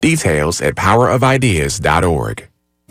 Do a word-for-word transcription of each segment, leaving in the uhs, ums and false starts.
Details at power of ideas dot org.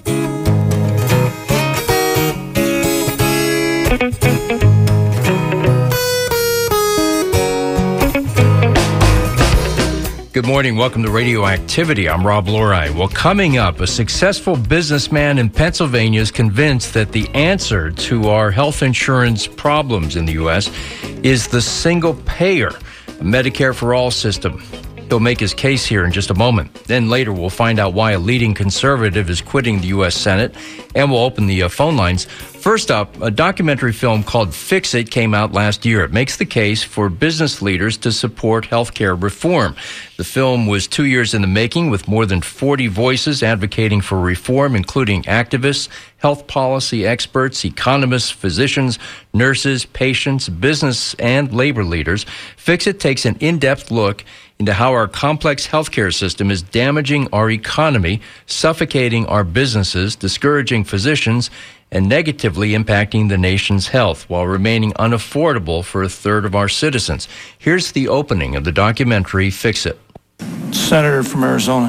Good morning. Welcome to Radioactivity. I'm Rob Lorine. Well, coming up, a successful businessman in Pennsylvania is convinced that the answer to our health insurance problems in the U S is the single-payer Medicare for All system. He'll make his case here in just a moment. Then later, we'll find out why a leading conservative is quitting the U S Senate, and we'll open the uh, phone lines. First up, a documentary film called Fix It came out last year. It makes the case for business leaders to support healthcare reform. The film was two years in the making, with more than forty voices advocating for reform, including activists, health policy experts, economists, physicians, nurses, patients, business, and labor leaders. Fix It takes an in-depth look into how our complex healthcare system is damaging our economy, suffocating our businesses, discouraging physicians, and negatively impacting the nation's health while remaining unaffordable for a third of our citizens. Here's the opening of the documentary, Fix It. Senator from Arizona.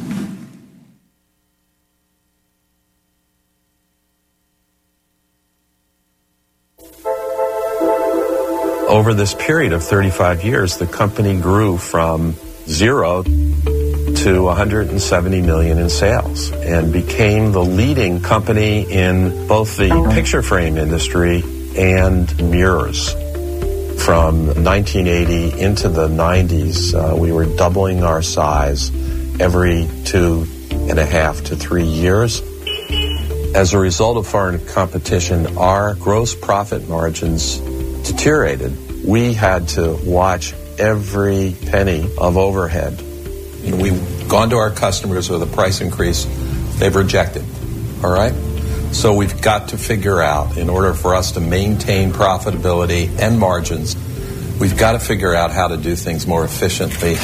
Over this period of thirty-five years, the company grew from zero to one hundred seventy million in sales and became the leading company in both the picture frame industry and mirrors. From nineteen eighty into the nineties, uh, we were doubling our size every two and a half to three years. As a result of foreign competition, our gross profit margins deteriorated. We had to watch every penny of overhead. You know, we've gone to our customers with a price increase they've rejected, all right? So we've got to figure out, in order for us to maintain profitability and margins, we've got to figure out how to do things more efficiently.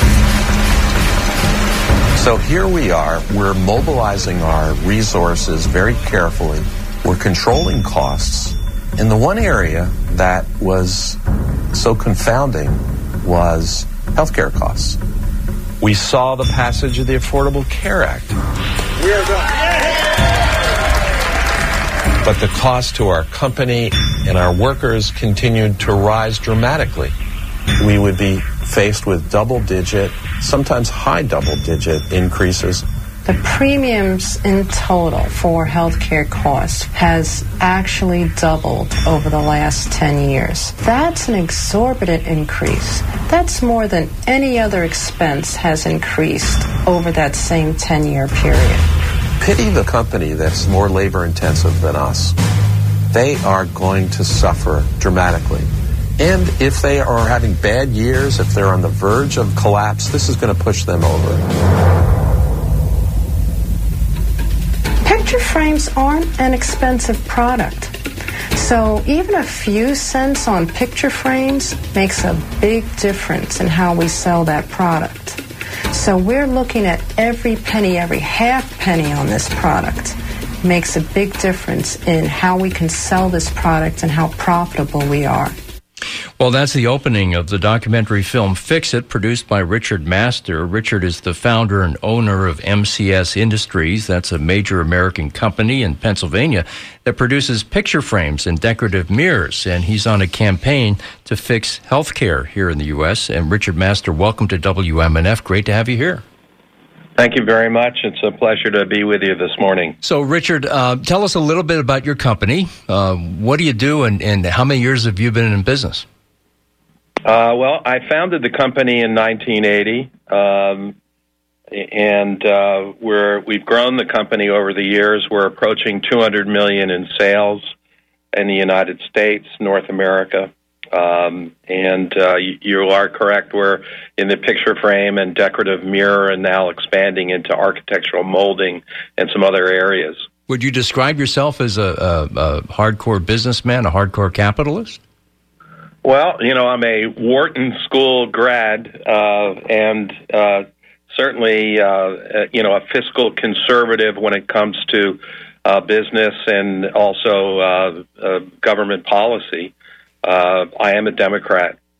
So here we are, we're mobilizing our resources very carefully. We're controlling costs. And the one area that was so confounding was healthcare costs. We saw the passage of the Affordable Care Act. We are done. But the cost to our company and our workers continued to rise dramatically. We would be faced with double-digit, sometimes high double-digit increases. The premiums in total for healthcare costs has actually doubled over the last ten years. That's an exorbitant increase. That's more than any other expense has increased over that same ten-year period. Pity the company that's more labor-intensive than us. They are going to suffer dramatically. And if they are having bad years, if they're on the verge of collapse, this is going to push them over. Picture frames aren't an expensive product. So even a few cents on picture frames makes a big difference in how we sell that product. So we're looking at every penny, every half penny on this product makes a big difference in how we can sell this product and how profitable we are. Well, that's the opening of the documentary film Fix It, produced by Richard Master. Richard is the founder and owner of M C S Industries. That's a major American company in Pennsylvania that produces picture frames and decorative mirrors. And he's on a campaign to fix healthcare here in the U S. And Richard Master, welcome to W M N F. Great to have you here. Thank you very much. It's a pleasure to be with you this morning. So, Richard, uh, tell us a little bit about your company. Uh, what do you do, and, and how many years have you been in business? Uh, well, I founded the company in nineteen eighty, um, and uh, we're, we've grown the company over the years. We're approaching two hundred million dollars in sales in the United States, North America. Um, and uh, you, you are correct. We're in the picture frame and decorative mirror and now expanding into architectural molding and some other areas. Would you describe yourself as a, a, a hardcore businessman, a hardcore capitalist? Well, you know, I'm a Wharton School grad uh, and uh, certainly, uh, you know, a fiscal conservative when it comes to uh, business and also uh, uh, government policy. Uh, I am a Democrat.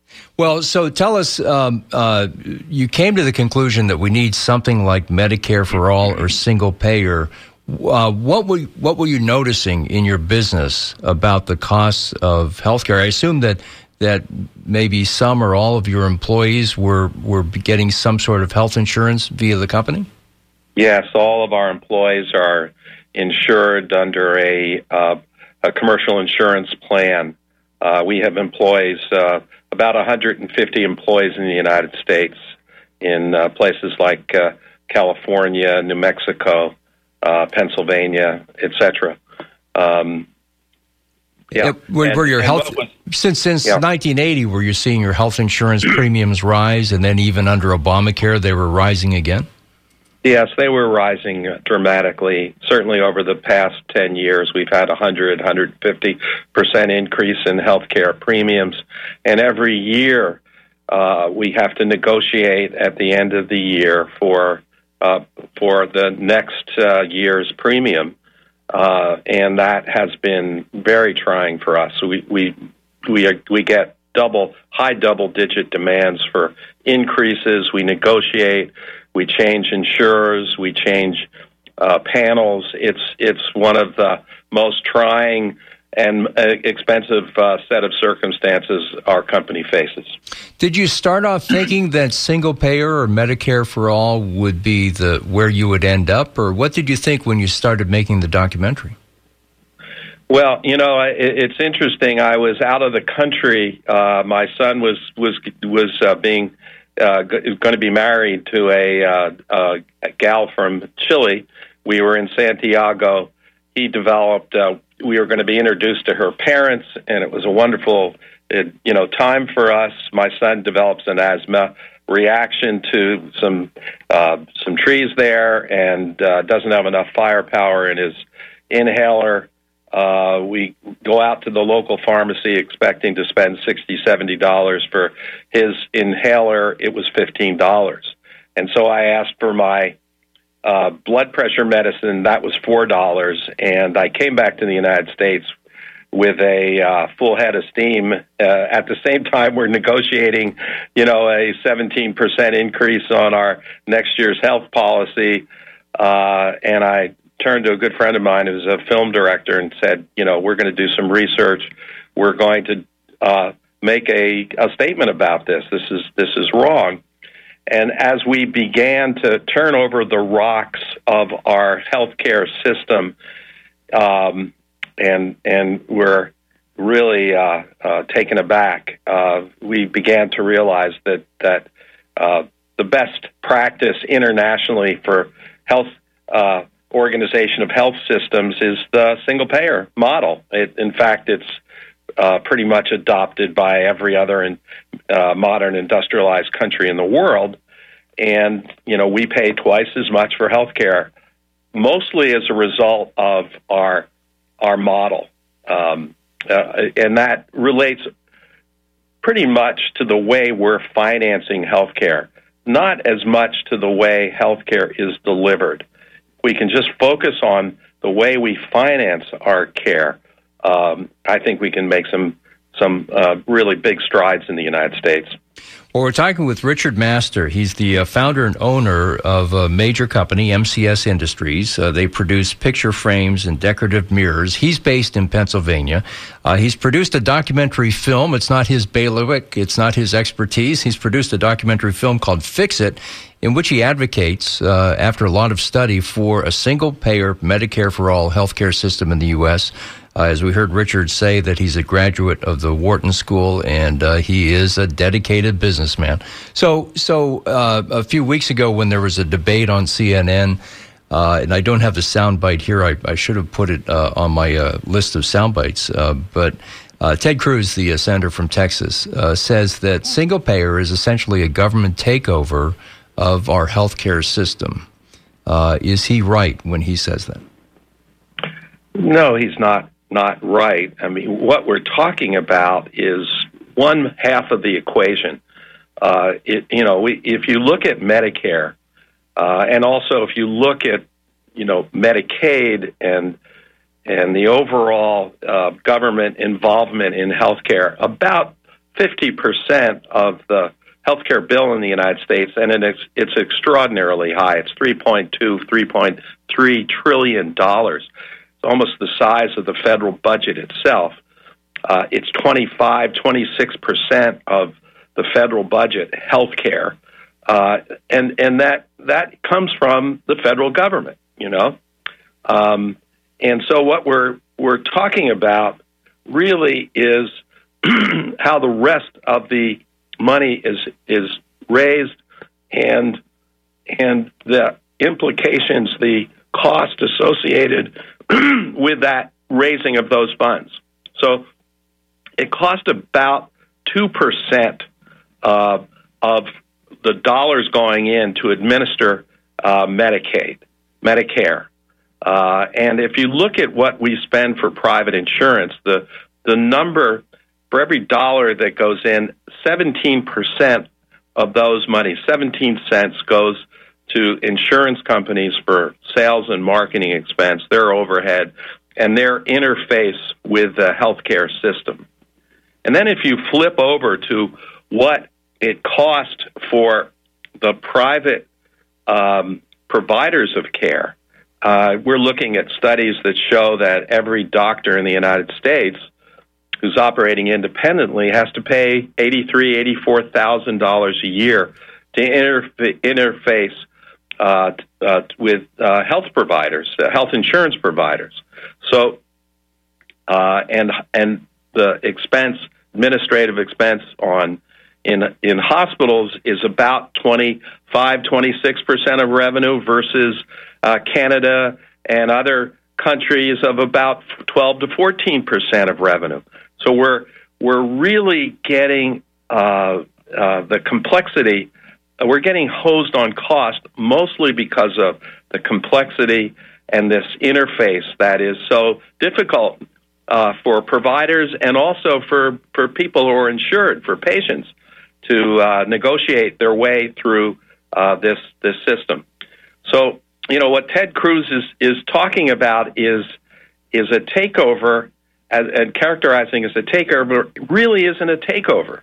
Well, so tell us, um, uh, you came to the conclusion that we need something like Medicare for all or single payer. Uh, what were what were you noticing in your business about the costs of healthcare? I assume that that maybe some or all of your employees were were getting some sort of health insurance via the company. Yes, all of our employees are insured under a uh, a commercial insurance plan. Uh, we have employees, uh, about one hundred fifty employees in the United States, in uh, places like uh, California, New Mexico, uh, Pennsylvania, et cetera. Um, yeah. yeah were, and, were your health was, since since yeah. nineteen eighty? Were you seeing your health insurance premiums rise, and then even under Obamacare, they were rising again? Yes, they were rising dramatically. Certainly over the past ten years, we've had a one hundred, one hundred fifty percent increase in healthcare premiums. And every year, uh, we have to negotiate at the end of the year for uh, for the next uh, year's premium. Uh, and that has been very trying for us. So we, we, we, are, we get double, high double-digit demands for increases. We negotiate. We change insurers. We change uh, panels. It's it's one of the most trying and uh, expensive uh, set of circumstances our company faces. Did you start off thinking that single payer or Medicare for all would be the where you would end up, or what did you think when you started making the documentary? Well, you know, it, it's interesting. I was out of the country. Uh, my son was was was uh, being. Uh, going to be married to a, uh, uh, a gal from Chile. We were in Santiago. He developed, uh, we were going to be introduced to her parents, and it was a wonderful, it, you know, time for us. My son develops an asthma reaction to some uh, some trees there, and uh, doesn't have enough firepower in his inhaler. Uh, we go out to the local pharmacy expecting to spend sixty dollars, seventy dollars for his inhaler. It was fifteen dollars. And so I asked for my uh, blood pressure medicine. That was four dollars. And I came back to the United States with a uh, full head of steam. Uh, at the same time, we're negotiating, you know, a seventeen percent increase on our next year's health policy. Uh, and I turned to a good friend of mine who's a film director and said, you know, we're going to do some research. We're going to uh, make a, a statement about this. This is this is wrong. And as we began to turn over the rocks of our healthcare system, um, and and we're really uh, uh, taken aback, uh, we began to realize that that uh, the best practice internationally for health uh, organization of health systems is the single-payer model. It, in fact, it's uh, pretty much adopted by every other in, uh, modern industrialized country in the world. And, you know, we pay twice as much for health care, mostly as a result of our our model. Um, uh, and that relates pretty much to the way we're financing health care, not as much to the way health care is delivered. We can just focus on the way we finance our care. Um, I think we can make some some uh, really big strides in the United States. Well, we're talking with Richard Master. He's the uh, founder and owner of a major company, M C S Industries. Uh, they produce picture frames and decorative mirrors. He's based in Pennsylvania. Uh, he's produced a documentary film. It's not his bailiwick. It's not his expertise. He's produced a documentary film called Fix It, in which he advocates, uh, after a lot of study, for a single-payer Medicare for all healthcare system in the U S Uh, as we heard Richard say, that he's a graduate of the Wharton School, and uh, he is a dedicated businessman. So, so uh, a few weeks ago, when there was a debate on C N N, uh, and I don't have the soundbite here, I, I should have put it uh, on my uh, list of soundbites, uh, but uh, Ted Cruz, the uh, senator from Texas, uh, says that single-payer is essentially a government takeover of our healthcare system. Uh, is he right when he says that? No, he's not. Not right. I mean, what we're talking about is one half of the equation. Uh, it, you know, we, if you look at Medicare, uh, and also if you look at, you know, Medicaid and and the overall uh, government involvement in healthcare, about fifty percent of the healthcare bill in the United States, and it's, it's extraordinarily high. It's three point two, three point three trillion dollars. It's almost the size of the federal budget itself. Uh, it's twenty-five, twenty-six percent of the federal budget, healthcare, uh, and and that that comes from the federal government, you know. Um, and so what we're we're talking about really is how the rest of the money is is raised, and and the implications, the cost associated with that raising of those funds. So it cost about two percent uh, of the dollars going in to administer uh, Medicaid, Medicare. Uh, and if you look at what we spend for private insurance, the the number for every dollar that goes in, seventeen percent of those money, seventeen cents, goes to insurance companies for sales and marketing expense, their overhead, and their interface with the healthcare system. And then if you flip over to what it cost for the private um, providers of care, uh, we're looking at studies that show that every doctor in the United States who's operating independently has to pay eighty-three thousand dollars, eighty-four thousand dollars a year to interfa- interface uh, uh, with uh, health providers, uh, health insurance providers. So, uh, and and the expense, administrative expense on in in hospitals is about twenty-five, twenty-six percent of revenue versus uh, Canada and other countries of about twelve to fourteen percent of revenue. So we're we're really getting uh, uh, the complexity. We're getting hosed on cost mostly because of the complexity and this interface that is so difficult uh, for providers and also for, for people who are insured, for patients, to uh, negotiate their way through uh, this this system. So, you know, what Ted Cruz is is talking about is is a takeover. As, and characterizing as a takeover really isn't a takeover.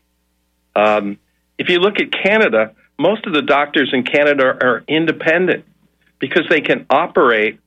Um, if you look at Canada, most of the doctors in Canada are independent because they can operate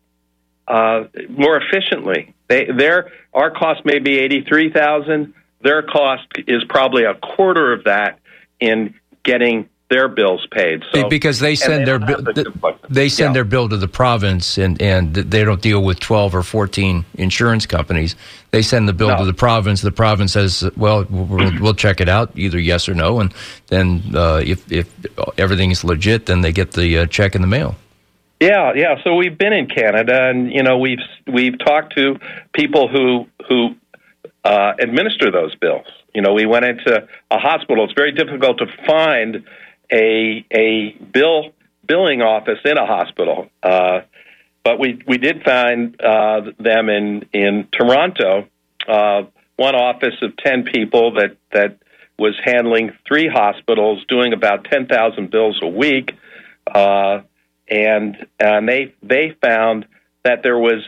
uh, more efficiently. They, their our cost may be eighty-three thousand dollars. Their cost is probably a quarter of that in getting their bills paid. So because they send they their bill, the they send yeah. their bill to the province, and, and they don't deal with twelve or fourteen insurance companies. They send the bill no. to the province. The province says, "Well, we'll, we'll check it out, either yes or no." And then uh, if if everything is legit, then they get the uh, check in the mail. Yeah, yeah. So we've been in Canada, and you know we've we've talked to people who who uh, administer those bills. You know, we went into a hospital. It's very difficult to find a a bill billing office in a hospital, uh, but we we did find uh, them in in Toronto. Uh, one office of ten people that that was handling three hospitals, doing about ten thousand bills a week, uh, and and they they found that there was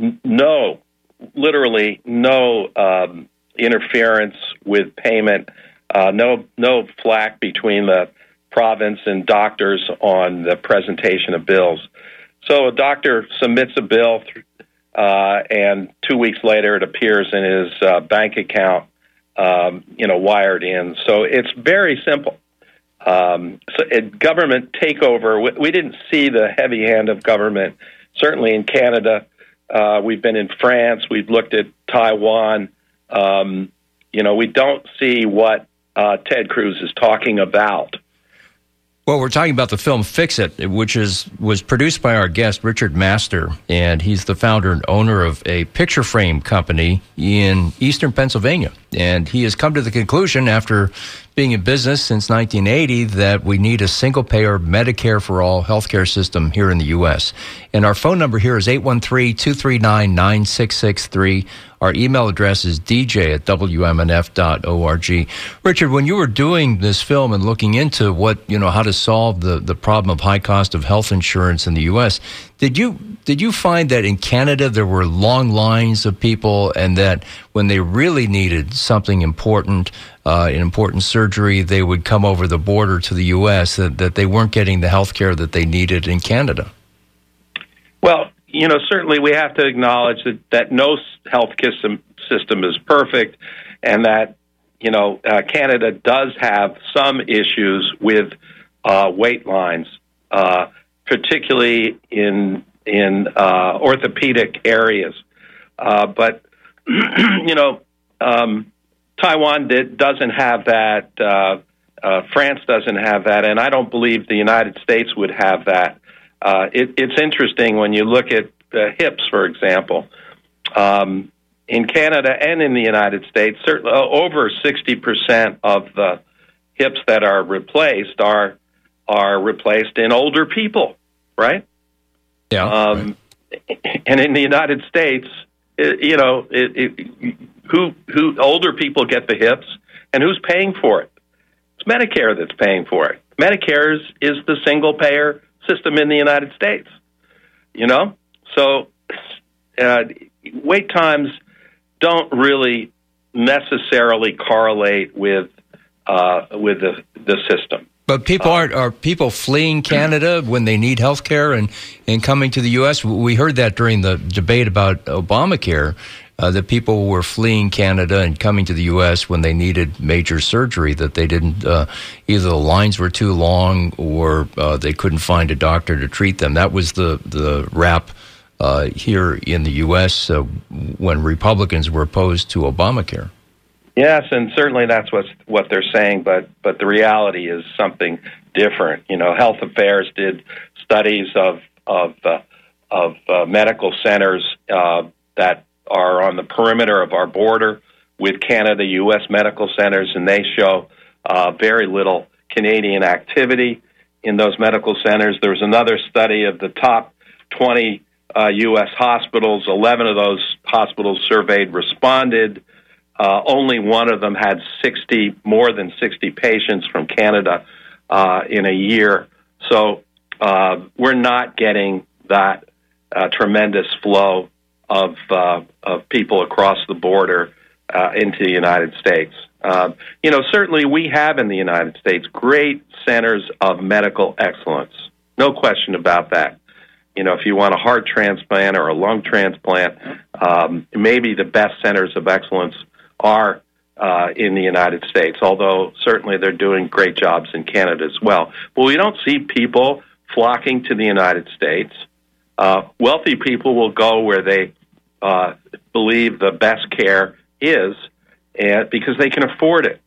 no, literally no um, interference with payment, uh, no no flack between the province and doctors on the presentation of bills. So a doctor submits a bill, uh, and two weeks later it appears in his uh, bank account, um, you know, wired in. So it's very simple. Um, so it, government takeover, we, we didn't see the heavy hand of government, certainly in Canada. Uh, we've been in France. We've looked at Taiwan. Um, you know, we don't see what uh, Ted Cruz is talking about. Well, we're talking about the film Fix It, which is was produced by our guest, Richard Master, and he's the founder and owner of a picture frame company in eastern Pennsylvania. And he has come to the conclusion, after being in business since nineteen eighty, that we need a single-payer Medicare for all healthcare system here in the U S. And our phone number here is eight one three, two three nine, nine six six three. Our email address is d j at w m n f dot org. Richard, when you were doing this film and looking into what, you know, how to solve the, the problem of high cost of health insurance in the U S, did you did you find that in Canada there were long lines of people, and that when they really needed something important, uh, an important surgery, they would come over the border to the U S, that, that they weren't getting the health care that they needed in Canada? Well, you know, certainly we have to acknowledge that, that no health system, system is perfect, and that, you know, uh, Canada does have some issues with uh, wait lines, uh, particularly in in uh, orthopedic areas. Uh, but, you know, um, Taiwan did, doesn't have that. Uh, uh, France doesn't have that, and I don't believe the United States would have that. Uh, it, it's interesting when you look at uh, hips, for example. Um, in Canada and in the United States, certainly uh, over sixty percent of the hips that are replaced are are replaced in older people, right? Yeah. Um, right. And in the United States, it, you know, it, it, who who older people get the hips, and who's paying for it? It's Medicare that's paying for it. Medicare is, is the single payer system in the United States, you know? So uh, wait times don't really necessarily correlate with uh, with the, the system. But people aren't, are people fleeing Canada when they need health care and, and coming to the U S? We heard that during the debate about Obamacare, uh, that people were fleeing Canada and coming to the U S when they needed major surgery, that they didn't, uh, either the lines were too long or uh, they couldn't find a doctor to treat them. That was the, the rap uh, here in the U S uh, when Republicans were opposed to Obamacare. Yes, and certainly that's what's, what they're saying, but but the reality is something different. You know, Health Affairs did studies of of uh, of uh, medical centers uh, that are on the perimeter of our border with Canada, U S medical centers, and they show uh, very little Canadian activity in those medical centers. There was another study of the top twenty uh, U S hospitals. eleven of those hospitals surveyed responded. Uh, only one of them had sixty, more than sixty patients from Canada uh, in a year. So uh, we're not getting that uh, tremendous flow of uh, of people across the border uh, into the United States. Uh, you know, certainly we have in the United States great centers of medical excellence. No question about that. You know, if you want a heart transplant or a lung transplant, um, maybe the best centers of excellence are uh, in the United States, although certainly they're doing great jobs in Canada as well. But we don't see people flocking to the United States. Uh, wealthy people will go where they uh, believe the best care is, and because they can afford it.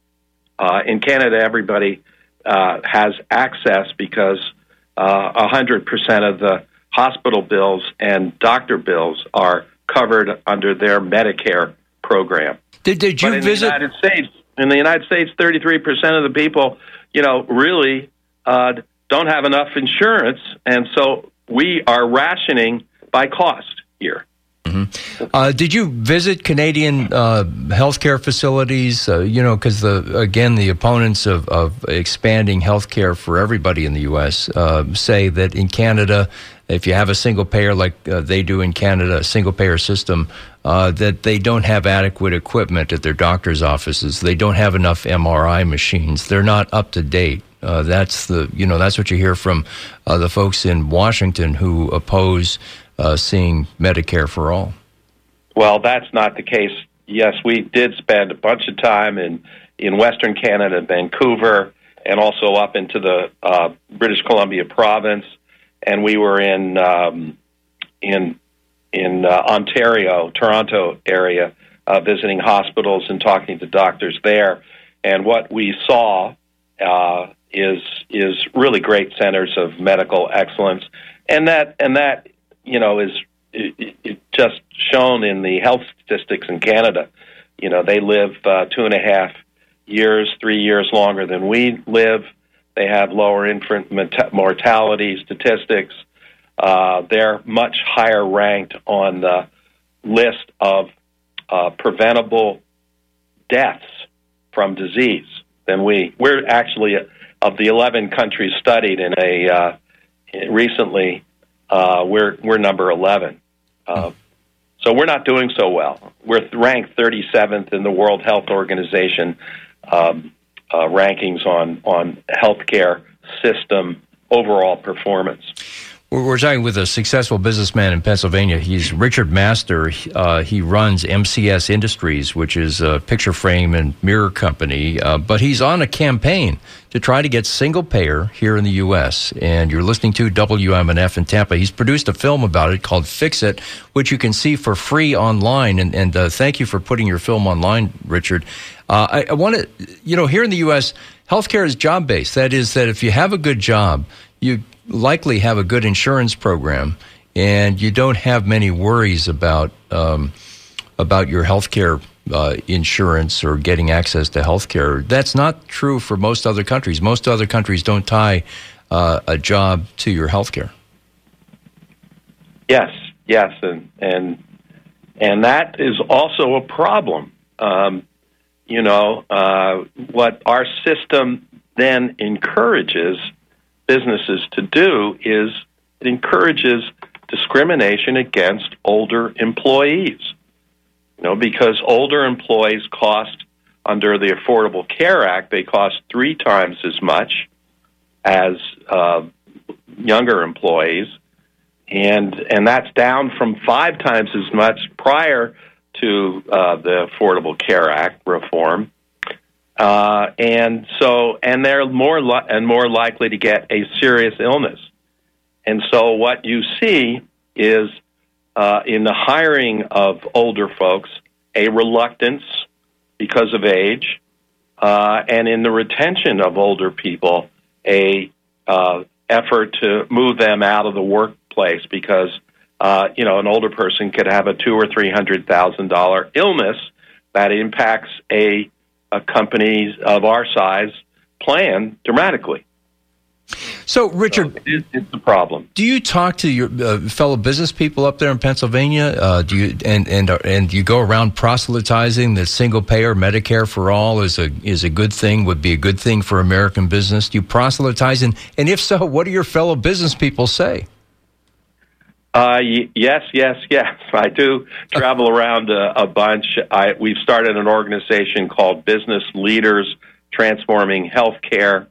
Uh, in Canada, everybody uh, has access because uh, one hundred percent of the hospital bills and doctor bills are covered under their Medicare program. Did, did you but in visit? The United States, in the United States, thirty-three percent of the people, you know, really uh, don't have enough insurance, and so we are rationing by cost here. Mm-hmm. Uh, did you visit Canadian uh, healthcare facilities? Uh, you know, because the again, the opponents of, of expanding healthcare for everybody in the U S uh, say that in Canada, if you have a single payer like uh, they do in Canada, a single payer system, uh, that they don't have adequate equipment at their doctor's offices. They don't have enough M R I machines. They're not up to date. Uh, that's the you know that's what you hear from uh, the folks in Washington who oppose uh, seeing Medicare for all. Well, that's not the case. Yes, we did spend a bunch of time in in Western Canada, Vancouver, and also up into the uh, British Columbia province. And we were in um, in in uh, Ontario, Toronto area, uh, visiting hospitals and talking to doctors there. And what we saw uh, is is really great centers of medical excellence, and that and that you know is it, it just shown in the health statistics in Canada. You know, they live uh, two and a half years, three years longer than we live. They have lower infant mortality statistics. Uh, they're much higher ranked on the list of uh, preventable deaths from disease than we. We're actually, of the eleven countries studied in a uh, recently, uh, we're we're number eleven. Uh, so we're not doing so well. We're ranked thirty-seventh in the World Health Organization um, uh, rankings on on healthcare system overall performance. We're talking with a successful businessman in Pennsylvania. He's Richard Master. Uh, he runs M C S Industries, which is a picture frame and mirror company. Uh, but he's on a campaign to try to get single payer here in the U S. And you're listening to W M N F in Tampa. He's produced a film about it called Fix It, which you can see for free online. And, and uh, thank you for putting your film online, Richard. Uh, I, I want to, you know, here in the U S, healthcare is job-based. That is that if you have a good job, you likely have a good insurance program, and you don't have many worries about um, about your healthcare uh, insurance or getting access to healthcare. That's not true for most other countries. Most other countries don't tie uh, a job to your healthcare. Yes, yes, and and and that is also a problem. Um, you know, uh, what our system then encourages businesses to do is it encourages discrimination against older employees. You know, because older employees cost, under the Affordable Care Act, they cost three times as much as uh, younger employees, and and that's down from five times as much prior to uh, the Affordable Care Act reform. Uh, and so, and they're more li- and more likely to get a serious illness. And so, what you see is uh, in the hiring of older folks a reluctance because of age, uh, and in the retention of older people a uh, effort to move them out of the workplace because uh, you know an older person could have a two or three hundred thousand dollar illness that impacts a a company of our size plan dramatically. So, Richard, so it, it's a problem. Do you talk to your uh, fellow business people up there in Pennsylvania? Uh, do you and and uh, and you go around proselytizing that single payer Medicare for all is a is a good thing, would be a good thing for American business? Do you proselytize, and, and if so, what do your fellow business people say? Uh, y- yes, yes, yes. I do travel around a, a bunch. I, we've started an organization called Business Leaders Transforming Healthcare,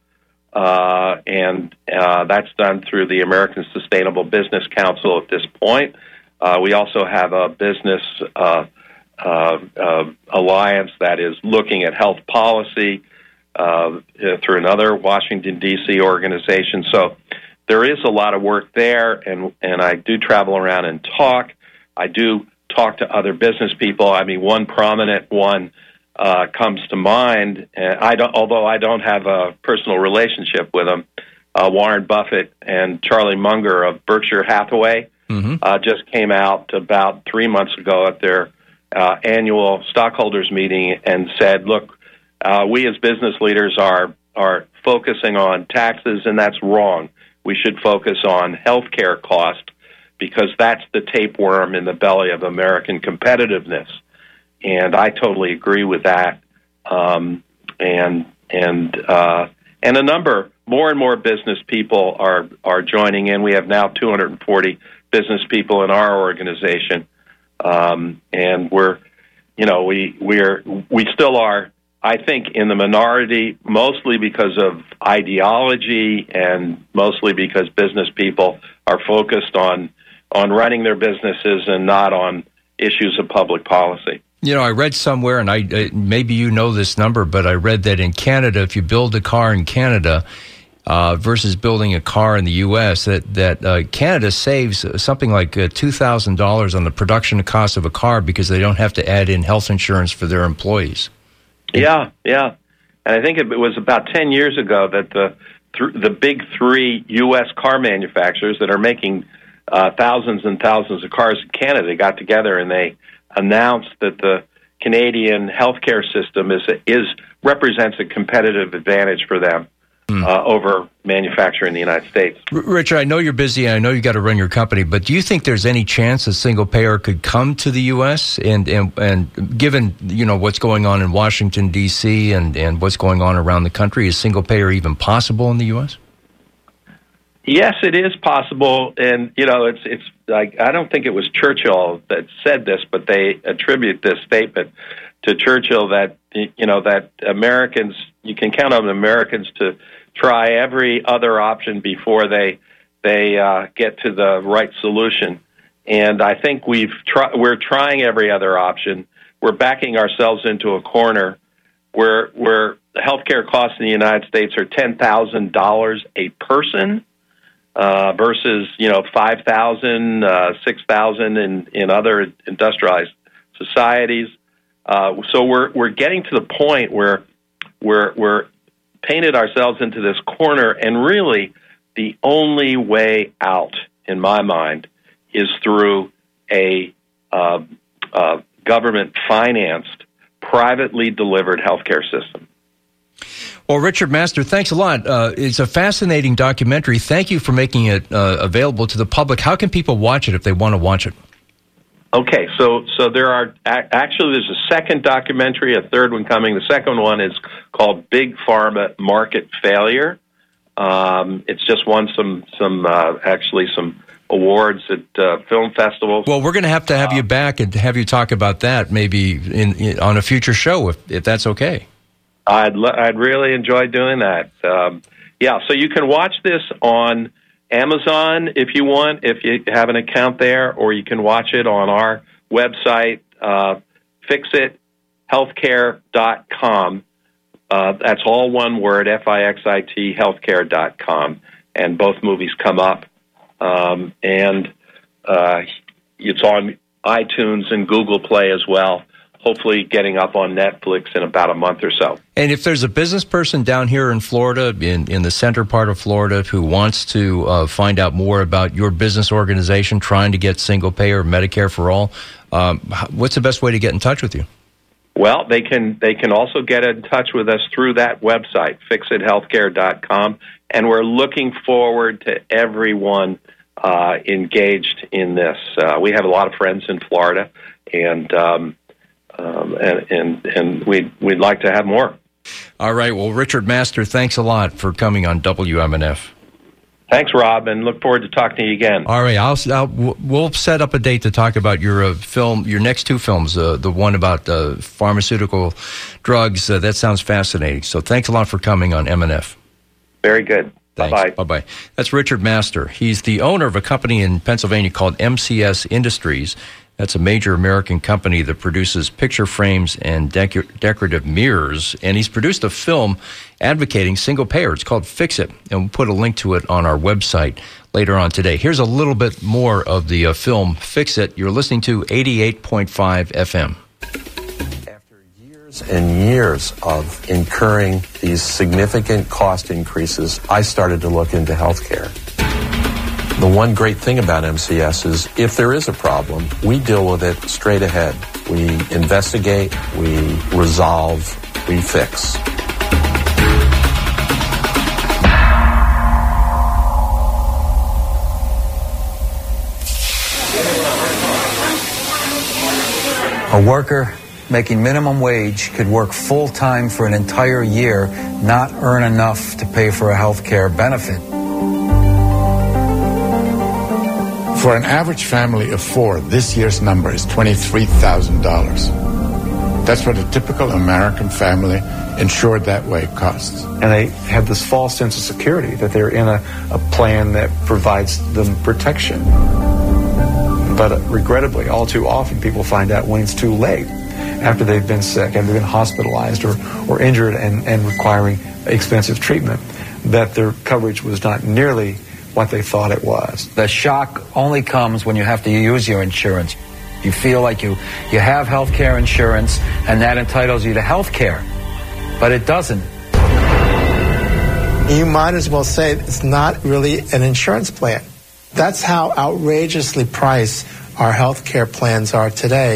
uh, and uh, that's done through the American Sustainable Business Council at this point. Uh, we also have a business uh, uh, uh, alliance that is looking at health policy uh, through another Washington, D C organization. So there is a lot of work there, and and I do travel around and talk. I do talk to other business people. I mean, one prominent one uh, comes to mind. And I don't, although I don't have a personal relationship with him. Uh, Warren Buffett and Charlie Munger of Berkshire Hathaway mm-hmm. uh, just came out about three months ago at their uh, annual stockholders meeting and said, "Look, uh, we as business leaders are are focusing on taxes, and that's wrong. We should focus on healthcare cost because that's the tapeworm in the belly of American competitiveness." And I totally agree with that. Um, and and uh, and a number more and more business people are are joining in. We have now two hundred forty business people in our organization, um, and we're you know we we're we still are, I think, in the minority, mostly because of ideology and mostly because business people are focused on on running their businesses and not on issues of public policy. You know, I read somewhere, and I maybe you know this number, but I read that in Canada, if you build a car in Canada uh, versus building a car in the U S, that that uh, Canada saves something like uh, two thousand dollars on the production cost of a car because they don't have to add in health insurance for their employees. Yeah, yeah. And I think it was about ten years ago that the th- the big three U S car manufacturers that are making uh, thousands and thousands of cars in Canada got together and they announced that the Canadian healthcare system is is represents a competitive advantage for them. mm. uh, over manufacture in the United States. R- Richard, I know you're busy, and I know you got to run your company, but do you think there's any chance a single payer could come to the U S and and, and given you know what's going on in Washington D C and and what's going on around the country, is single payer even possible in the U S? Yes, it is possible, and you know, it's it's like I don't think it was Churchill that said this, but they attribute this statement to Churchill that you know that Americans, you can count on Americans to try every other option before they they uh, get to the right solution. And I think we've try, we're trying every other option. We're backing ourselves into a corner where where healthcare costs in the United States are ten thousand dollars a person. Uh, versus, you know, five thousand, uh, six thousand in, in other industrialized societies. Uh, so we're we're getting to the point where we're we're painted ourselves into this corner, and really the only way out, in my mind, is through a uh, uh, government-financed, privately delivered healthcare system. Well, Richard Master, thanks a lot. Uh, it's a fascinating documentary. Thank you for making it uh, available to the public. How can people watch it if they want to watch it? Okay, so so there are actually there's a second documentary, a third one coming. The second one is called Big Pharma Market Failure. Um, it's just won some some uh, actually some awards at uh, film festivals. Well, we're going to have to have uh, you back and have you talk about that maybe in, in on a future show if if that's okay. I'd I'd really enjoy doing that. Um, yeah, so you can watch this on Amazon if you want, if you have an account there, or you can watch it on our website, uh, fix it healthcare dot com. Uh, that's all one word, F I X I T, healthcare dot com. And both movies come up. Um, and uh, it's on iTunes and Google Play as well. Hopefully getting up on Netflix in about a month or so. And if there's a business person down here in Florida, in, in the center part of Florida, who wants to uh, find out more about your business organization trying to get single payer Medicare for all, um, what's the best way to get in touch with you? Well, they can they can also get in touch with us through that website, fix it healthcare dot com, and we're looking forward to everyone uh, engaged in this. Uh, we have a lot of friends in Florida, and um, Um, and and, and we'd, we'd like to have more. All right. Well, Richard Master, thanks a lot for coming on W M N F. Thanks, Rob, and look forward to talking to you again. All right. I'll, I'll we'll set up a date to talk about your uh, film, your next two films, uh, the one about uh, pharmaceutical drugs. Uh, that sounds fascinating. So thanks a lot for coming on M N F. Very good. Thanks. Bye-bye. Bye-bye. That's Richard Master. He's the owner of a company in Pennsylvania called M C S Industries. That's a major American company that produces picture frames and decor- decorative mirrors. And he's produced a film advocating single payer. It's called Fix It. And we'll put a link to it on our website later on today. Here's a little bit more of the uh, film Fix It. You're listening to eighty-eight point five F M. After years and years of incurring these significant cost increases, I started to look into healthcare. The one great thing about M C S is if there is a problem, we deal with it straight ahead. We investigate, we resolve, we fix. A worker making minimum wage could work full-time for an entire year, not earn enough to pay for a health care benefit. For an average family of four, this year's number is twenty-three thousand dollars. That's what a typical American family insured that way costs. And they have this false sense of security that they're in a, a plan that provides them protection. But uh, regrettably, all too often, people find out when it's too late, after they've been sick and they've been hospitalized or, or injured and, and requiring expensive treatment, that their coverage was not nearly what they thought it was. The shock only comes when you have to use your insurance. You feel like you, you have health care insurance and that entitles you to health care, but it doesn't. You might as well say it's not really an insurance plan. That's how outrageously priced our health care plans are today,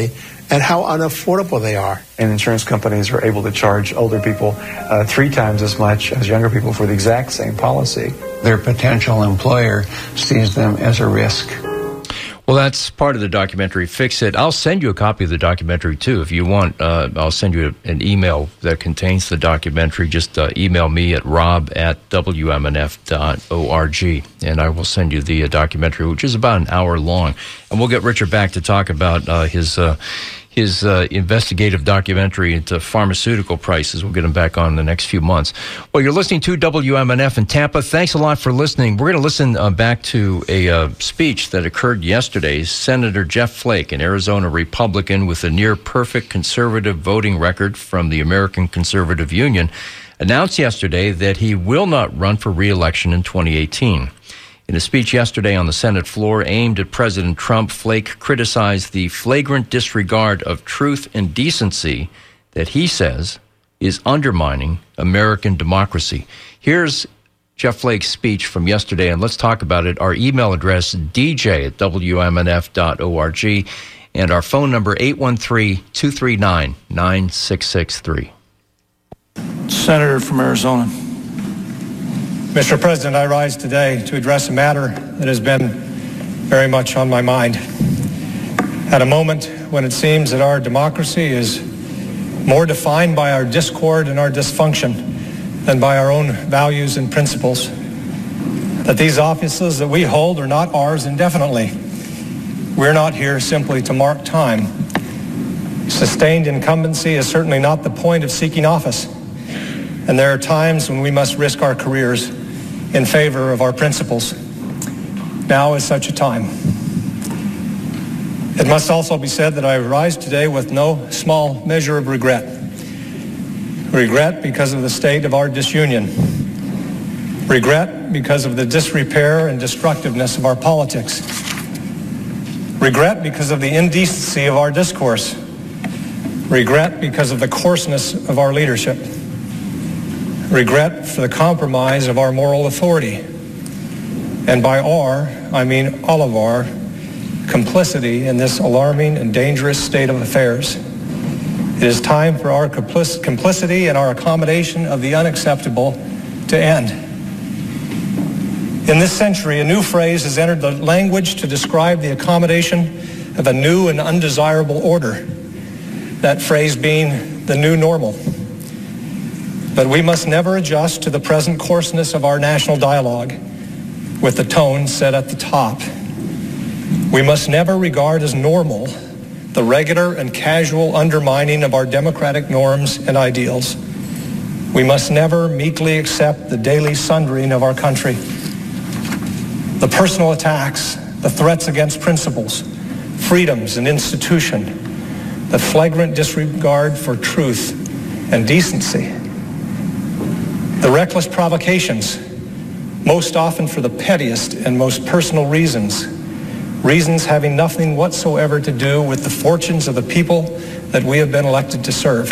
and how unaffordable they are. And insurance companies are able to charge older people uh, three times as much as younger people for the exact same policy. Their potential employer sees them as a risk. Well, that's part of the documentary, Fix It. I'll send you a copy of the documentary, too, if you want. Uh, I'll send you an email that contains the documentary. Just uh, email me at rob at w m n f dot org, and I will send you the uh, documentary, which is about an hour long. And we'll get Richard back to talk about uh, his... Uh, his uh, investigative documentary into pharmaceutical prices. We'll get him back on in the next few months. Well, you're listening to W M N F in Tampa. Thanks a lot for listening. We're going to listen uh, back to a uh, speech that occurred yesterday. Senator Jeff Flake, an Arizona Republican with a near-perfect conservative voting record from the American Conservative Union, announced yesterday that he will not run for re-election in twenty eighteen. In a speech yesterday on the Senate floor aimed at President Trump, Flake criticized the flagrant disregard of truth and decency that he says is undermining American democracy. Here's Jeff Flake's speech from yesterday, and let's talk about it. Our email address, d j at w m n f dot org, and our phone number, eight one three, two three nine, nine six six three. Senator from Arizona. Mister President, I rise today to address a matter that has been very much on my mind. At a moment when it seems that our democracy is more defined by our discord and our dysfunction than by our own values and principles, that these offices that we hold are not ours indefinitely. We're not here simply to mark time. Sustained incumbency is certainly not the point of seeking office, and there are times when we must risk our careers in favor of our principles. Now is such a time. It must also be said that I rise today with no small measure of regret. Regret because of the state of our disunion. Regret because of the disrepair and destructiveness of our politics. Regret because of the indecency of our discourse. Regret because of the coarseness of our leadership. Regret for the compromise of our moral authority. And by our, I mean all of our, complicity in this alarming and dangerous state of affairs. It is time for our complic- complicity and our accommodation of the unacceptable to end. In this century, a new phrase has entered the language to describe the accommodation of a new and undesirable order, that phrase being the new normal. But we must never adjust to the present coarseness of our national dialogue with the tone set at the top. We must never regard as normal the regular and casual undermining of our democratic norms and ideals. We must never meekly accept the daily sundering of our country. The personal attacks, the threats against principles, freedoms and institution, the flagrant disregard for truth and decency, the reckless provocations, most often for the pettiest and most personal reasons, reasons having nothing whatsoever to do with the fortunes of the people that we have been elected to serve.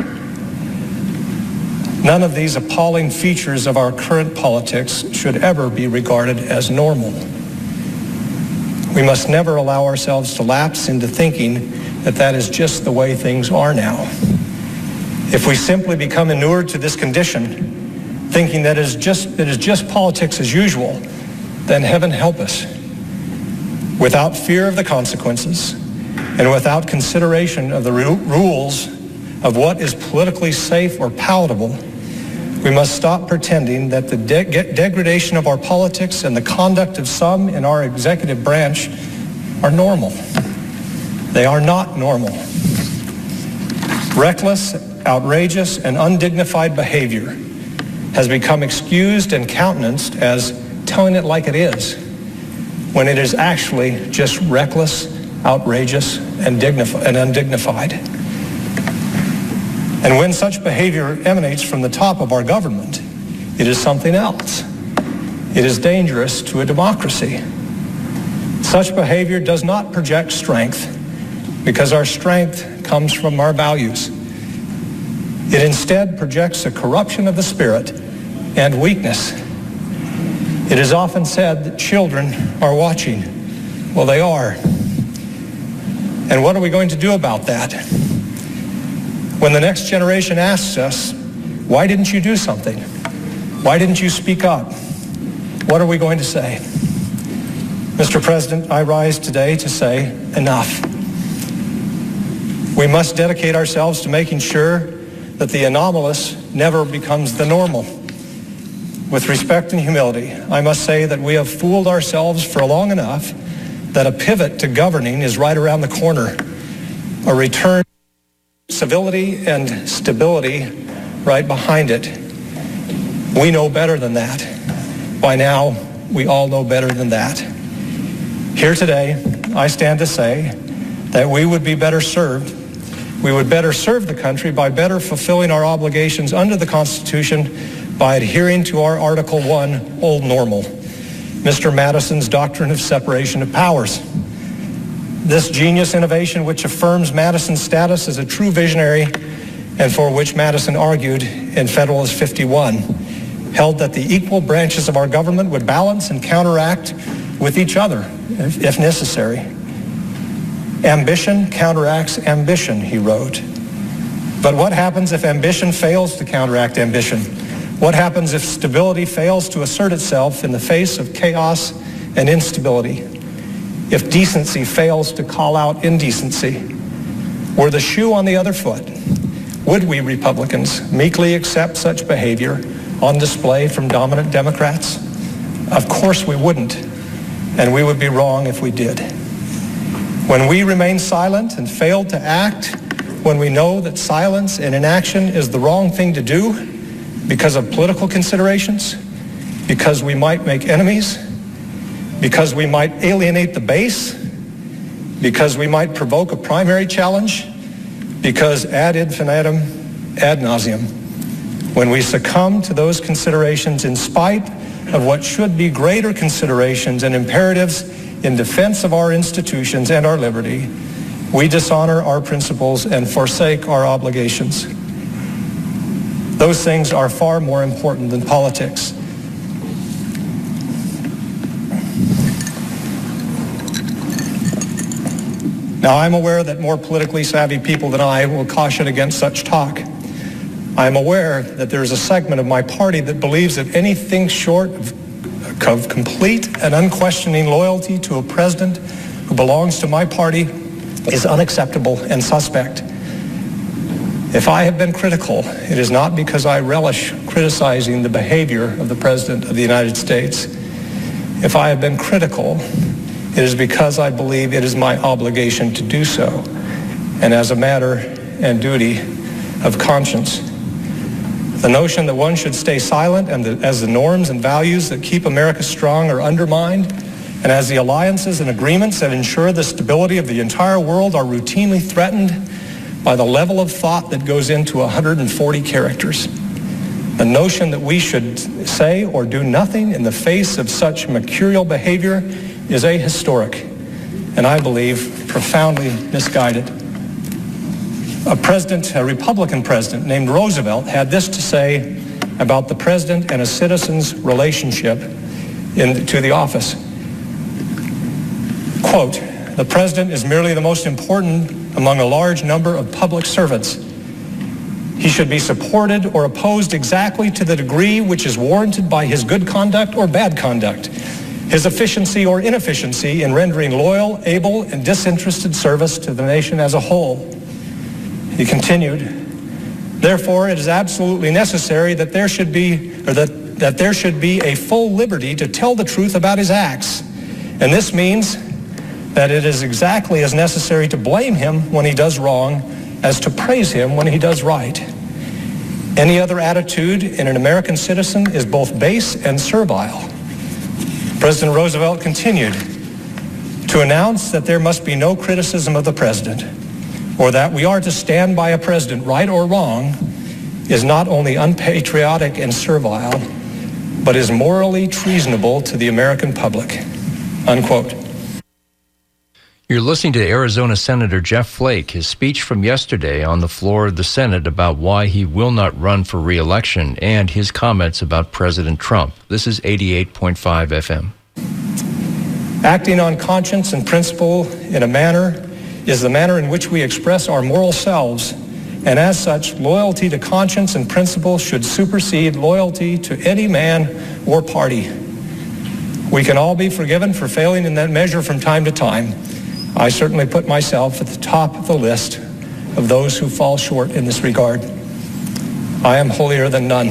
None of these appalling features of our current politics should ever be regarded as normal. We must never allow ourselves to lapse into thinking that that is just the way things are now. If we simply become inured to this condition, thinking that it is just, it is just politics as usual, then heaven help us. Without fear of the consequences and without consideration of the ru- rules of what is politically safe or palatable, we must stop pretending that the de- degradation of our politics and the conduct of some in our executive branch are normal. They are not normal. Reckless, outrageous, and undignified behavior has become excused and countenanced as telling it like it is, when it is actually just reckless, outrageous, and, dignif- and undignified. And when such behavior emanates from the top of our government, it is something else. It is dangerous to a democracy. Such behavior does not project strength, because our strength comes from our values. It instead projects a corruption of the spirit and weakness. It is often said that children are watching. Well, they are. And what are we going to do about that? When the next generation asks us, why didn't you do something? Why didn't you speak up? What are we going to say? Mister President, I rise today to say enough. We must dedicate ourselves to making sure that the anomalous never becomes the normal. With respect and humility, I must say that we have fooled ourselves for long enough that a pivot to governing is right around the corner. A return to civility and stability right behind it. We know better than that. By now, we all know better than that. Here today, I stand to say that we would be better served. We would better serve the country by better fulfilling our obligations under the Constitution by adhering to our Article one old normal, Mister Madison's doctrine of separation of powers. This genius innovation, which affirms Madison's status as a true visionary and for which Madison argued in Federalist fifty-one, held that the equal branches of our government would balance and counteract with each other, if, if necessary. Ambition counteracts ambition, he wrote. But what happens if ambition fails to counteract ambition? What happens if stability fails to assert itself in the face of chaos and instability? If decency fails to call out indecency? Were the shoe on the other foot, would we Republicans meekly accept such behavior on display from dominant Democrats? Of course we wouldn't, and we would be wrong if we did. When we remain silent and fail to act, when we know that silence and inaction is the wrong thing to do because of political considerations, because we might make enemies, because we might alienate the base, because we might provoke a primary challenge, because ad infinitum, ad nauseum, when we succumb to those considerations in spite of what should be greater considerations and imperatives in defense of our institutions and our liberty, we dishonor our principles and forsake our obligations. Those things are far more important than politics. Now, I'm aware that more politically savvy people than I will caution against such talk. I'm aware that there is a segment of my party that believes that anything short of, of complete and unquestioning loyalty to a president who belongs to my party is unacceptable and suspect. If I have been critical, it is not because I relish criticizing the behavior of the President of the United States. If I have been critical, it is because I believe it is my obligation to do so, and as a matter and duty of conscience. The notion that one should stay silent and that as the norms and values that keep America strong are undermined, and as the alliances and agreements that ensure the stability of the entire world are routinely threatened by the level of thought that goes into one hundred forty characters. The notion that we should say or do nothing in the face of such mercurial behavior is ahistoric, and I believe profoundly misguided. A president, a Republican president named Roosevelt had this to say about the president and a citizen's relationship in, to the office. Quote, "The president is merely the most important among a large number of public servants. He should be supported or opposed exactly to the degree which is warranted by his good conduct or bad conduct, his efficiency or inefficiency in rendering loyal, able, and disinterested service to the nation as a whole." He continued, "Therefore, it is absolutely necessary that there should be, or that, that there should be a full liberty to tell the truth about his acts. And this means that it is exactly as necessary to blame him when he does wrong as to praise him when he does right. Any other attitude in an American citizen is both base and servile." President Roosevelt continued, "To announce that there must be no criticism of the president, or that we are to stand by a president, right or wrong, is not only unpatriotic and servile, but is morally treasonable to the American public." Unquote. You're listening to Arizona Senator Jeff Flake, his speech from yesterday on the floor of the Senate about why he will not run for re-election and his comments about President Trump. This is eighty-eight point five F M. Acting on conscience and principle in a manner is the manner in which we express our moral selves, and as such, loyalty to conscience and principle should supersede loyalty to any man or party. We can all be forgiven for failing in that measure from time to time. I certainly put myself at the top of the list of those who fall short in this regard. I am holier than none.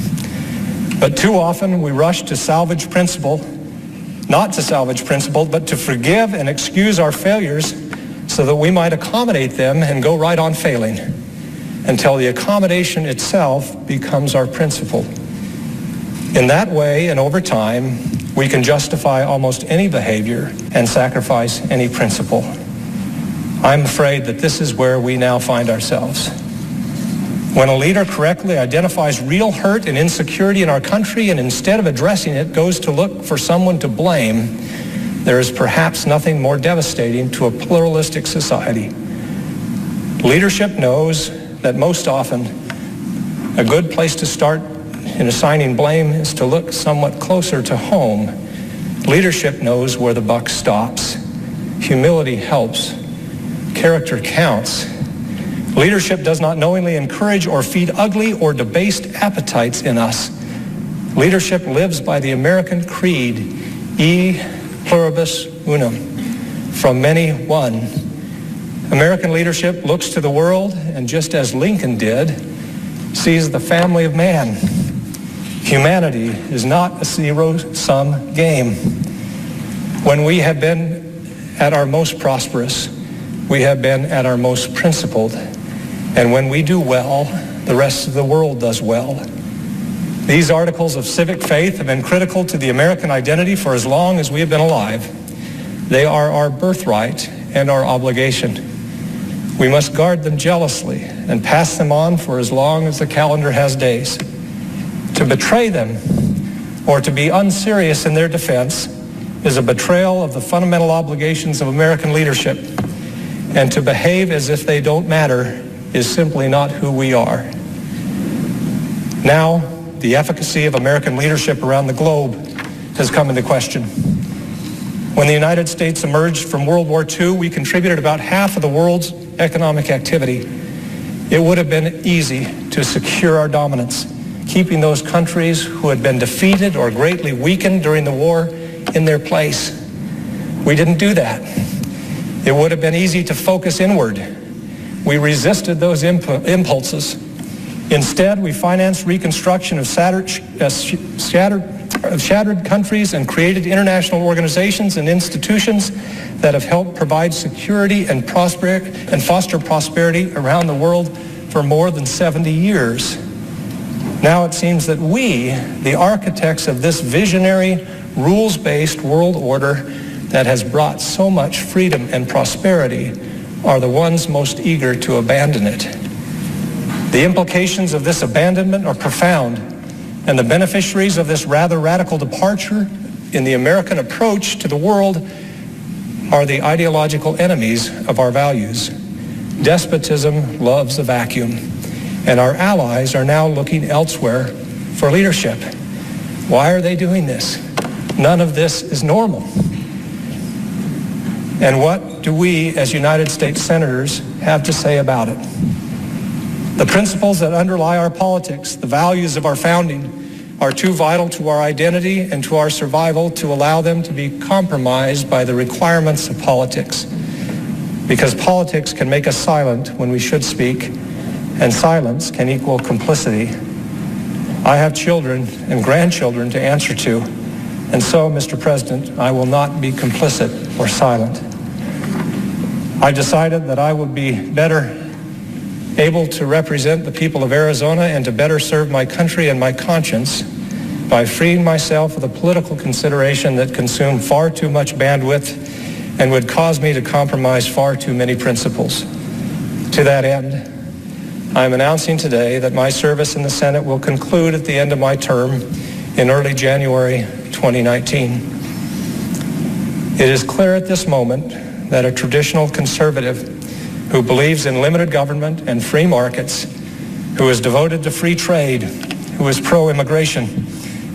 But too often we rush to salvage principle, not to salvage principle, but to forgive and excuse our failures so that we might accommodate them and go right on failing until the accommodation itself becomes our principle. In that way and over time, we can justify almost any behavior and sacrifice any principle. I'm afraid that this is where we now find ourselves. When a leader correctly identifies real hurt and insecurity in our country and instead of addressing it goes to look for someone to blame, there is perhaps nothing more devastating to a pluralistic society. Leadership knows that most often a good place to start in assigning blame is to look somewhat closer to home. Leadership knows where the buck stops. Humility helps. Character counts. Leadership does not knowingly encourage or feed ugly or debased appetites in us. Leadership lives by the American creed, e pluribus unum, from many one. American leadership looks to the world and, just as Lincoln did, sees the family of man. Humanity is not a zero-sum game. When we have been at our most prosperous, we have been at our most principled. And when we do well, the rest of the world does well. These articles of civic faith have been critical to the American identity for as long as we have been alive. They are our birthright and our obligation. We must guard them jealously and pass them on for as long as the calendar has days. To betray them or to be unserious in their defense is a betrayal of the fundamental obligations of American leadership. And to behave as if they don't matter is simply not who we are. Now, the efficacy of American leadership around the globe has come into question. When the United States emerged from World War Two, we contributed about half of the world's economic activity. It would have been easy to secure our dominance, keeping those countries who had been defeated or greatly weakened during the war in their place. We didn't do that. It would have been easy to focus inward. We resisted those imp- impulses. Instead, we financed reconstruction of shattered, uh, shattered, uh, shattered countries and created international organizations and institutions that have helped provide security and, prosper- and foster prosperity around the world for more than seventy years. Now it seems that we, the architects of this visionary, rules-based world order that has brought so much freedom and prosperity, are the ones most eager to abandon it. The implications of this abandonment are profound, and the beneficiaries of this rather radical departure in the American approach to the world are the ideological enemies of our values. Despotism loves a vacuum, and our allies are now looking elsewhere for leadership. Why are they doing this? None of this is normal. And what do we as United States senators have to say about it? The principles that underlie our politics, the values of our founding, are too vital to our identity and to our survival to allow them to be compromised by the requirements of politics. Because politics can make us silent when we should speak, and silence can equal complicity. I have children and grandchildren to answer to, and so, Mister President, I will not be complicit or silent. I decided that I would be better able to represent the people of Arizona and to better serve my country and my conscience by freeing myself of the political consideration that consumed far too much bandwidth and would cause me to compromise far too many principles. To that end, I am announcing today that my service in the Senate will conclude at the end of my term in early January twenty nineteen. It is clear at this moment that a traditional conservative who believes in limited government and free markets, who is devoted to free trade, who is pro-immigration,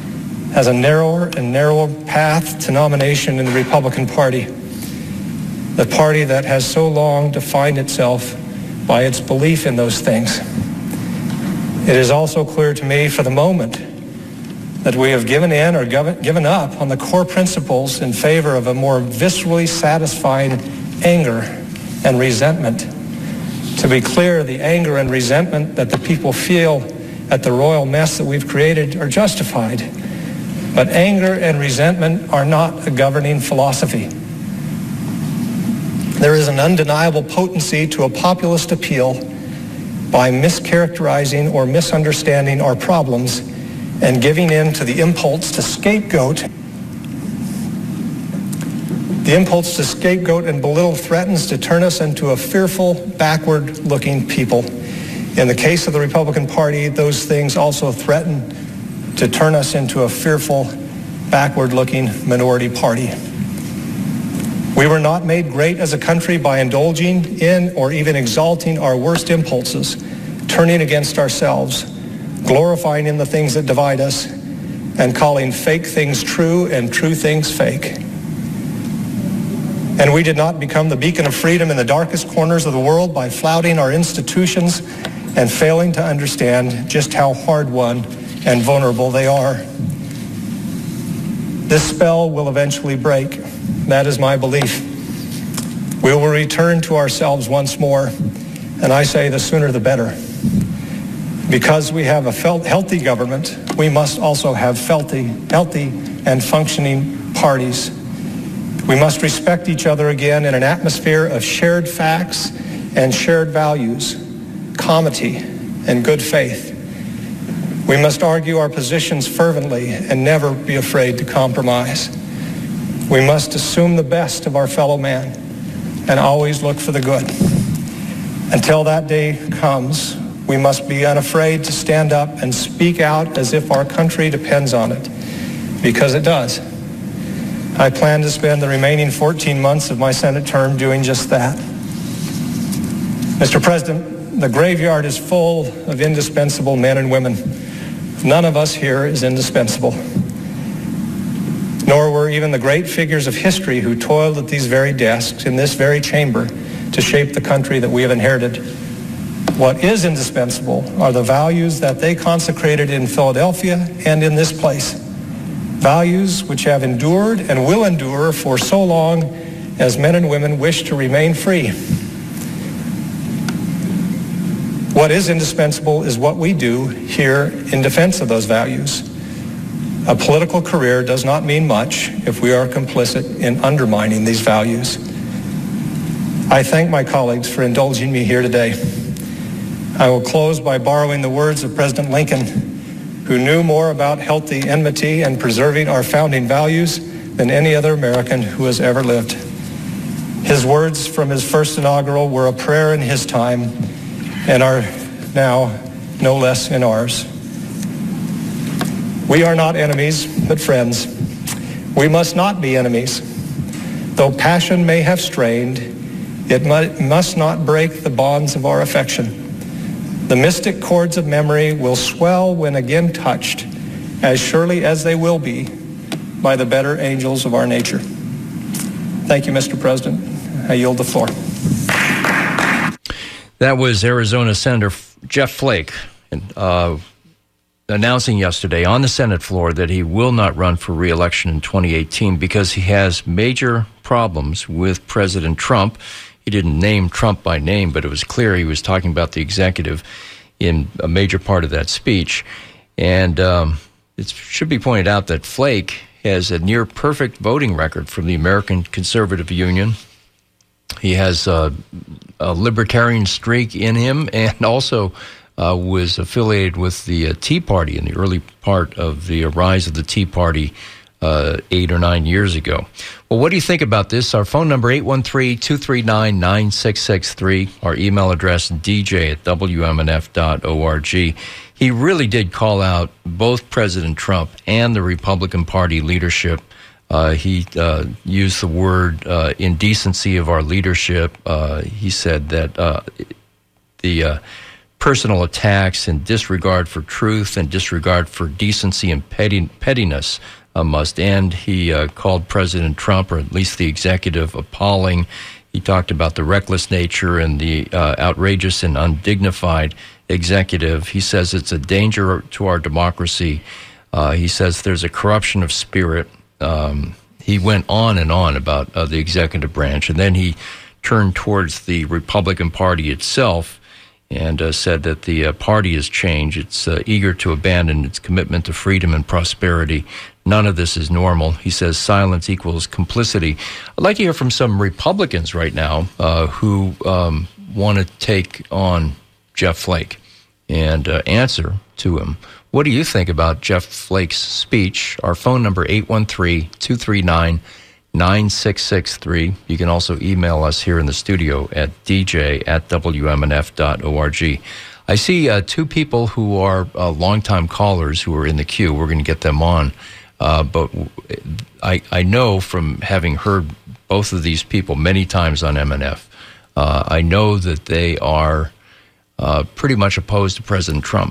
has a narrower and narrower path to nomination in the Republican Party. the party that has so long defined itself by its belief in those things. It is also clear to me for the moment that we have given in or given up on the core principles in favor of a more viscerally satisfied anger and resentment. To be clear, the anger and resentment that the people feel at the royal mess that we've created are justified. But anger and resentment are not a governing philosophy. There is an undeniable potency to a populist appeal by mischaracterizing or misunderstanding our problems and giving in to the impulse to scapegoat. The impulse to scapegoat and belittle threatens to turn us into a fearful, backward-looking people. In the case of the Republican Party, those things also threaten to turn us into a fearful, backward-looking minority party. We were not made great as a country by indulging in or even exalting our worst impulses, turning against ourselves, glorifying in the things that divide us, and calling fake things true and true things fake. And we did not become the beacon of freedom in the darkest corners of the world by flouting our institutions and failing to understand just how hard-won and vulnerable they are. This spell will eventually break. That is my belief. We will return to ourselves once more, and I say the sooner the better. Because we have a felt healthy government, we must also have healthy, healthy and functioning parties. We must respect each other again in an atmosphere of shared facts and shared values, comity and good faith. We must argue our positions fervently and never be afraid to compromise. We must assume the best of our fellow man and always look for the good. Until that day comes, we must be unafraid to stand up and speak out as if our country depends on it, because it does. I plan to spend the remaining fourteen months of my Senate term doing just that. Mister President, the graveyard is full of indispensable men and women. None of us here is indispensable. Nor were even the great figures of history who toiled at these very desks in this very chamber to shape the country that we have inherited. What is indispensable are the values that they consecrated in Philadelphia and in this place. Values which have endured and will endure for so long as men and women wish to remain free. What is indispensable is what we do here in defense of those values. A political career does not mean much if we are complicit in undermining these values. I thank my colleagues for indulging me here today. I will close by borrowing the words of President Lincoln, who knew more about healthy enmity and preserving our founding values than any other American who has ever lived. His words from his first inaugural were a prayer in his time and are now no less in ours. We are not enemies, but friends. We must not be enemies. Though passion may have strained, it must not break the bonds of our affection. The mystic chords of memory will swell when again touched, as surely as they will be by the better angels of our nature. Thank you, Mister President. I yield the floor. That was Arizona Senator Jeff Flake uh, announcing yesterday on the Senate floor that he will not run for re-election in twenty eighteen because he has major problems with President Trump. He didn't name Trump by name, but it was clear he was talking about the executive in a major part of that speech. And um, it should be pointed out that Flake has a near-perfect voting record from the American Conservative Union. He has uh, a libertarian streak in him and also uh, was affiliated with the uh, Tea Party in the early part of the rise of the Tea Party Uh, eight or nine years ago. Well, what do you think about this? Our phone number, eight one three, two three nine, nine six six three. Our email address, d j at w m n f dot org. He really did call out both President Trump and the Republican Party leadership. Uh, he uh, used the word uh, indecency of our leadership. Uh, he said that uh, the uh, personal attacks and disregard for truth and disregard for decency and petty, pettiness uh, must end. He uh, called President Trump, or at least the executive, appalling. He talked about the reckless nature and the uh, outrageous and undignified executive. He says it's a danger to our democracy. Uh, he says there's a corruption of spirit. Um, he went on and on about uh, the executive branch, and then he turned towards the Republican Party itself and uh, said that the uh, party has changed. It's uh, eager to abandon its commitment to freedom and prosperity. None of this is normal. He says silence equals complicity. I'd like to hear from some Republicans right now uh, who um, want to take on Jeff Flake and uh, answer to him. What do you think about Jeff Flake's speech? Our phone number, eight one three, two three nine, nine six six three. You can also email us here in the studio at d j at w m n f dot org. I see uh, two people who are uh, longtime callers who are in the queue. We're going to get them on. Uh, but I, I know from having heard both of these people many times on M N F, uh, I know that they are uh, pretty much opposed to President Trump.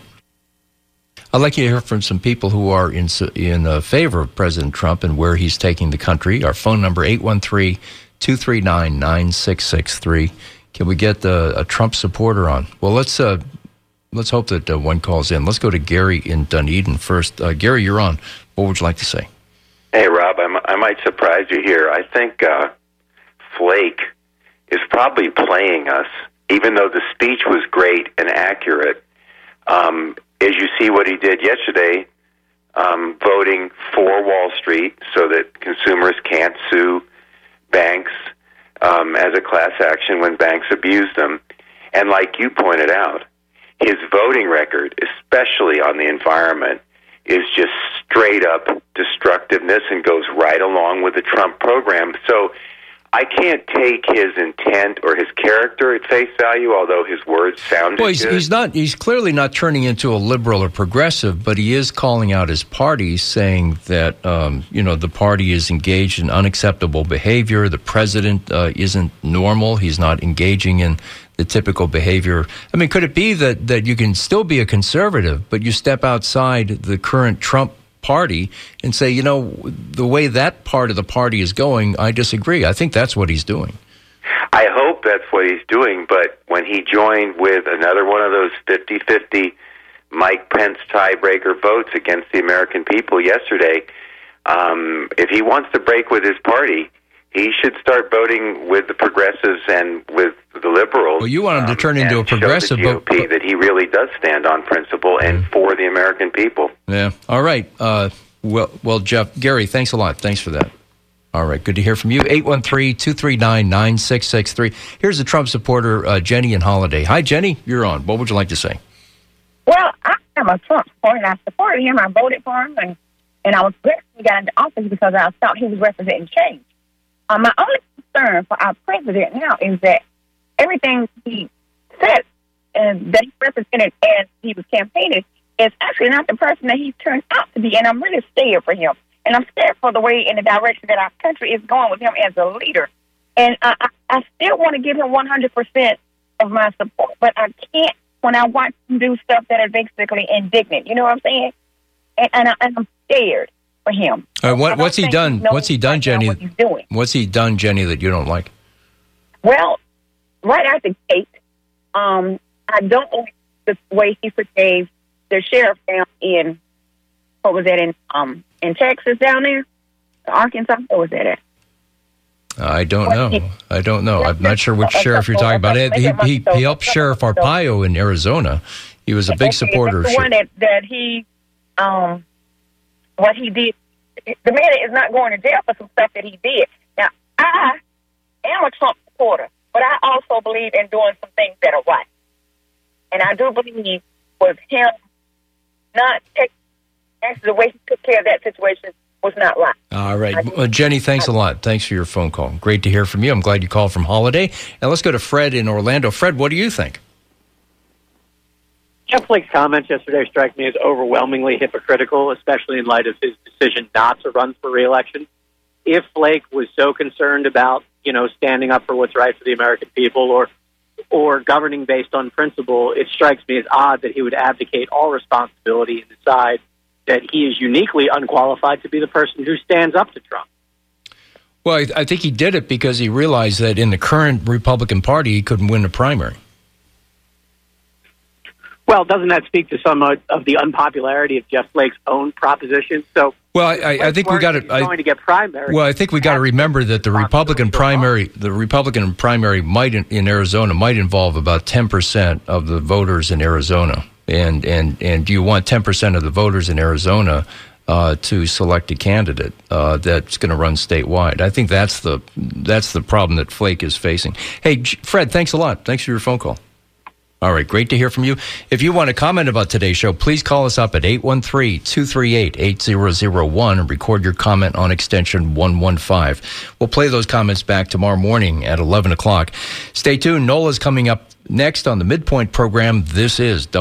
I'd like you to hear from some people who are in in uh, favor of President Trump and where he's taking the country. Our phone number, eight one three, two three nine, nine six six three. Can we get uh, a Trump supporter on? Well, let's uh, let's hope that uh, one calls in. Let's go to Gary in Dunedin first. Uh, Gary, you're on. What would you like to say? Hey, Rob, I, m- I might surprise you here. I think uh, Flake is probably playing us, even though the speech was great and accurate. Um, as you see what he did yesterday, um, voting for Wall Street so that consumers can't sue banks um, as a class action when banks abuse them. And like you pointed out, his voting record, especially on the environment, is just straight up destructiveness and goes right along with the Trump program. So I can't take his intent or his character at face value, although his words sounded well, he's, good. he's not. He's clearly not turning into a liberal or progressive, but he is calling out his party, saying that um, you know the party is engaged in unacceptable behavior. The president uh, isn't normal. He's not engaging in the typical behavior. I mean, could it be that, that you can still be a conservative, but you step outside the current Trump party and say, you know, the way that part of the party is going, I disagree. I think that's what he's doing. I hope that's what he's doing, but when he joined with another one of those fifty-fifty Mike Pence tiebreaker votes against the American people yesterday, um, if he wants to break with his party, he should start voting with the progressives and with the liberals. Well, you want him to turn um, into a progressive, show the G O P but, that he really does stand on principle and mm. for the American people. Yeah. All right. Uh, well, well, Jeff, Gary, thanks a lot. Thanks for that. All right. Good to hear from you. eight one three, two three nine, nine six six three. Here's a Trump supporter, uh, Jenny in Holiday. Hi, Jenny. You're on. What would you like to say? Well, I am a Trump supporter, and I supported him. I voted for him, and, and I was glad he got into office because I thought he was representing change. Uh, my only concern for our president now is that everything he said and that he represented as he was campaigning is actually not the person that he turned out to be, and I'm really scared for him. And I'm scared for the way and the direction that our country is going with him as a leader. And I, I, I still want to give him one hundred percent of my support, but I can't when I watch him do stuff that are basically indignant. You know what I'm saying? And, and, I, and I'm scared for him. Uh, what, what's he done? He what's he done, Jenny? What he's doing. What's he done, Jenny, that you don't like? Well, right out the gate, um, I don't like the way he forgave the sheriff down in, what was that, in um in Texas down there? Arkansas? What was that at? I don't know. I don't know. I'm not sure which sheriff you're talking about. He, he, he helped Sheriff Arpaio in Arizona. He was a big supporter. That's the one that, that he, um, what he did. The man is not going to jail for some stuff that he did. Now, I am a Trump supporter, but I also believe in doing some things that are right. And I do believe with him not taking actually the way he took care of that situation was not right. All right. Well, Jenny, thanks a lot. Thanks for your phone call. Great to hear from you. I'm glad you called from Holiday. And let's go to Fred in Orlando. Fred, what do you think? Jeff Flake's comments yesterday strike me as overwhelmingly hypocritical, especially in light of his decision not to run for re-election. If Flake was so concerned about, you know, standing up for what's right for the American people or or governing based on principle, it strikes me as odd that he would abdicate all responsibility and decide that he is uniquely unqualified to be the person who stands up to Trump. Well, I, I think he did it because he realized that in the current Republican Party, he couldn't win the primary. Well, doesn't that speak to some of, of the unpopularity of Jeff Flake's own proposition? So, well, I, I, I think we got to. Going to get primary. Well, I think we got to remember that the Republican primary, the Republican primary, might in, in Arizona might involve about ten percent of the voters in Arizona, and and and do you want ten percent of the voters in Arizona uh, to select a candidate uh, that's going to run statewide? I think that's the that's the problem that Flake is facing. Hey, Fred, thanks a lot. Thanks for your phone call. All right, great to hear from you. If you want to comment about today's show, please call us up at eight one three, two three eight, eight zero zero one and record your comment on extension one one five. We'll play those comments back tomorrow morning at eleven o'clock. Stay tuned. Nola's coming up next on the Midpoint program. This is